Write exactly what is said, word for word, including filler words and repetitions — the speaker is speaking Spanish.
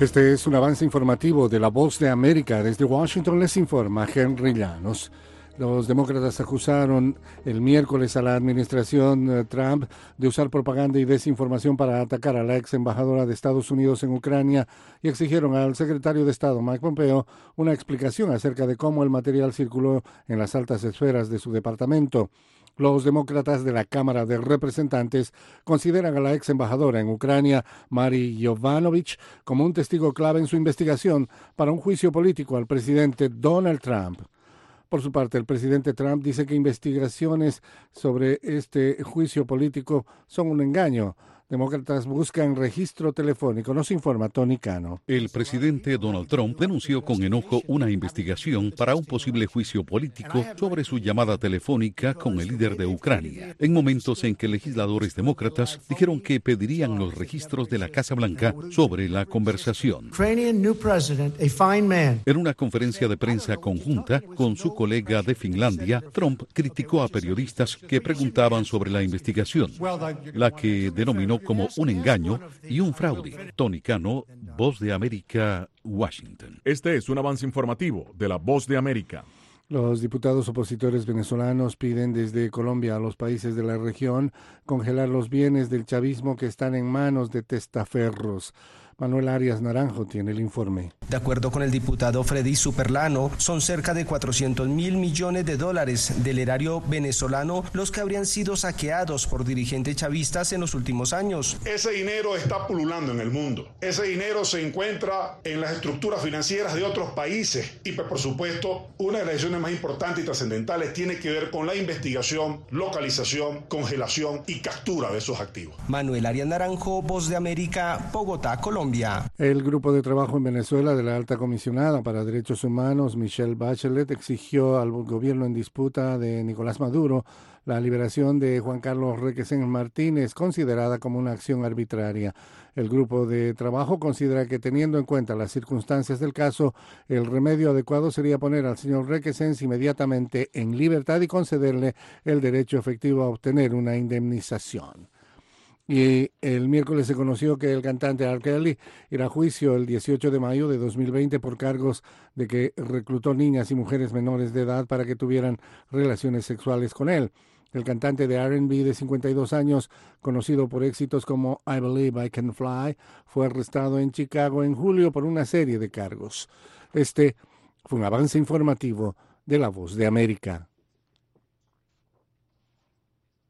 Este es un avance informativo de La Voz de América. Desde Washington les informa Henry Llanos. Los demócratas acusaron el miércoles a la administración Trump de usar propaganda y desinformación para atacar a la ex embajadora de Estados Unidos en Ucrania y exigieron al secretario de Estado Mike Pompeo una explicación acerca de cómo el material circuló en las altas esferas de su departamento. Los demócratas de la Cámara de Representantes consideran a la ex embajadora en Ucrania, Mary Yovanovitch, como un testigo clave en su investigación para un juicio político al presidente Donald Trump. Por su parte, el presidente Trump dice que investigaciones sobre este juicio político son un engaño. Demócratas buscan registro telefónico, nos informa Tony Cano. El presidente Donald Trump denunció con enojo una investigación para un posible juicio político sobre su llamada telefónica con el líder de Ucrania, en momentos en que legisladores demócratas dijeron que pedirían los registros de la Casa Blanca sobre la conversación. En una conferencia de prensa conjunta con su colega de Finlandia, Trump criticó a periodistas que preguntaban sobre la investigación, la que denominó como un engaño y un fraude. Tony Cano, Voz de América, Washington. Este es un avance informativo de La Voz de América. Los diputados opositores venezolanos piden desde Colombia a los países de la región congelar los bienes del chavismo que están en manos de testaferros. Manuel Arias Naranjo tiene el informe. De acuerdo con el diputado Freddy Superlano, son cerca de cuatrocientos mil millones de dólares del erario venezolano los que habrían sido saqueados por dirigentes chavistas en los últimos años. Ese dinero está pululando en el mundo. Ese dinero se encuentra en las estructuras financieras de otros países. Y pues, por supuesto, una de las decisiones más importantes y trascendentales tiene que ver con la investigación, localización, congelación y captura de esos activos. Manuel Arias Naranjo, Voz de América, Bogotá, Colombia. El grupo de trabajo en Venezuela de la alta comisionada para derechos humanos, Michelle Bachelet, exigió al gobierno en disputa de Nicolás Maduro la liberación de Juan Carlos Requesens Martínez, considerada como una acción arbitraria. El grupo de trabajo considera que, teniendo en cuenta las circunstancias del caso, el remedio adecuado sería poner al señor Requesens inmediatamente en libertad y concederle el derecho efectivo a obtener una indemnización. Y el miércoles se conoció que el cantante R. Kelly irá a juicio el dieciocho de mayo de dos mil veinte por cargos de que reclutó niñas y mujeres menores de edad para que tuvieran relaciones sexuales con él. El cantante de R and B de cincuenta y dos años, conocido por éxitos como I Believe I Can Fly, fue arrestado en Chicago en julio por una serie de cargos. Este fue un avance informativo de La Voz de América.